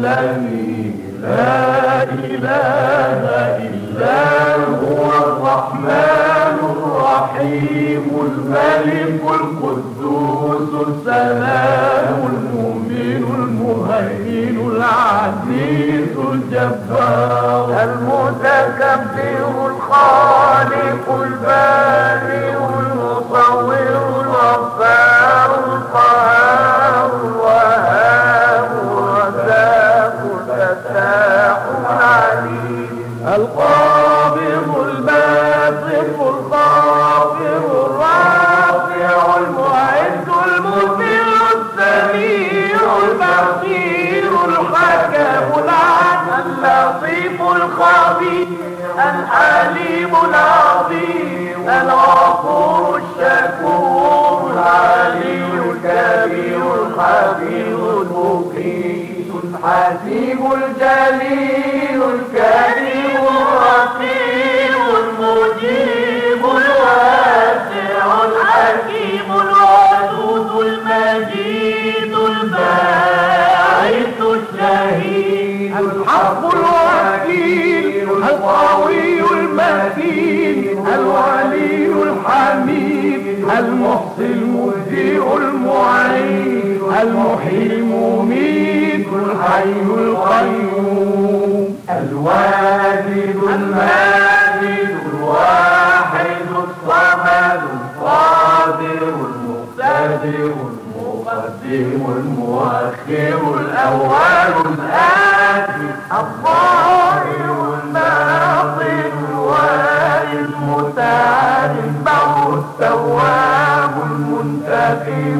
الذي لا إله إلا هو الرحمن الرحيم الملك القدوس السلام المؤمن المهيمن العزيز الجبار المتكبر الخالق البارئ المصور الغفار القهار الوهاب الرزاق الفتاح العليم القابض الباسط الخافض الرافع المعز المذل السميع البصير الحكم العدل اللطيف الخبير الحليم العظيم الغفور الشكور العلي الكبير الخبير المقيت الحسيب الجليل الكريم الرقيب المجيب الواسع الحكيم الودود المجيد الباعث الشهيد الحق الوكيل القوي المتين الولي الحميد المحصي المبدئ المعين المحيي المميت الحي القيوم الواجد الماجد الواحد الصمد القادر المقتدر المقدم المؤخر الأول الآخر الظاهر الباطن الوالي المتعال البر التواب المنتقم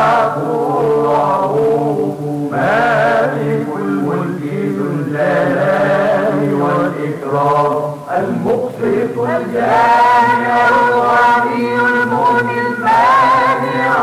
العفو مالك الملك ذو الجلال والإكرام المقسط الجامع الغني المغني المانع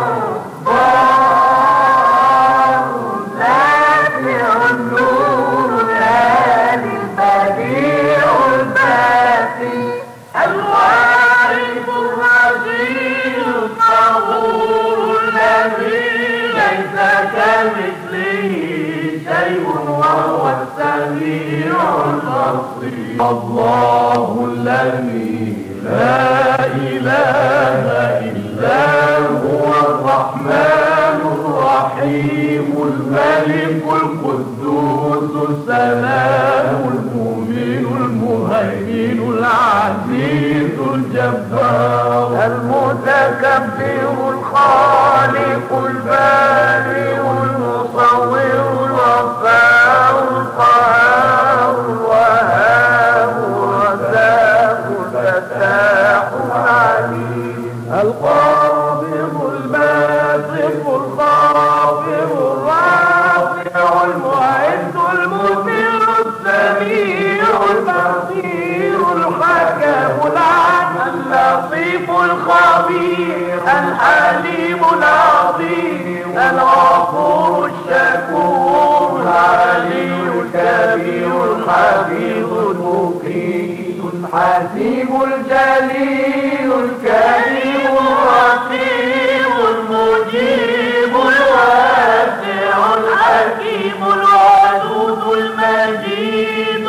الله الذي لا إله إلا هو الرحمن الرحيم الملك القدوس السلام المؤمن المهيمن العزيز الجبار المتكبر الخالق البارئ المصور الغفار القهار الوهاب الرزاق الفتاح العليم القابض الباسط الخافض الرافع المعز المذل السميع البصير الحكم العدل اللطيف الخبير الحليم العظيم الغفور الشكور العلي الكبير الحفيظ المقيت الحسيب الجليل الكريم الرقيب المجيب الواسع الحكيم الودود المجيد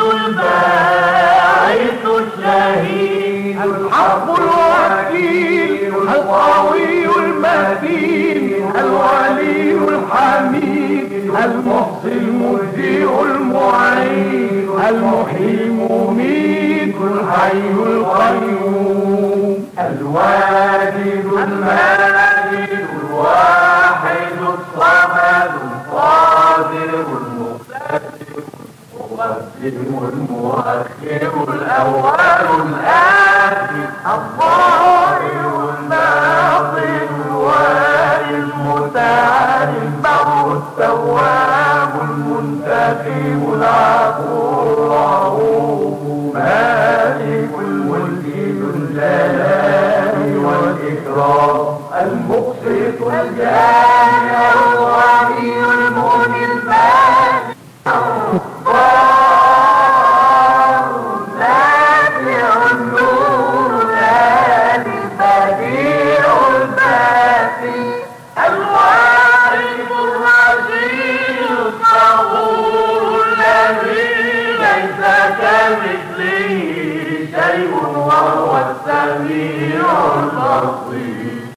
الباعث الشهيد الحق الوكيل القوي المتين الولي الحميد المحصي المبدئ المعين المحيي المميت الحي القيوم الواجد الماجد الواحد الصمد القادر المقتدر المقدم المؤخر الأول الآخر الظاهر الباطن الوالي المتعال البر التواب المنتقم العفو مالك الملك ذو الجلال والإكرام المقسط الجامع الغني المغني المانع الوارث الرشيد الطهور كمثله شيء وهو السميع البصير.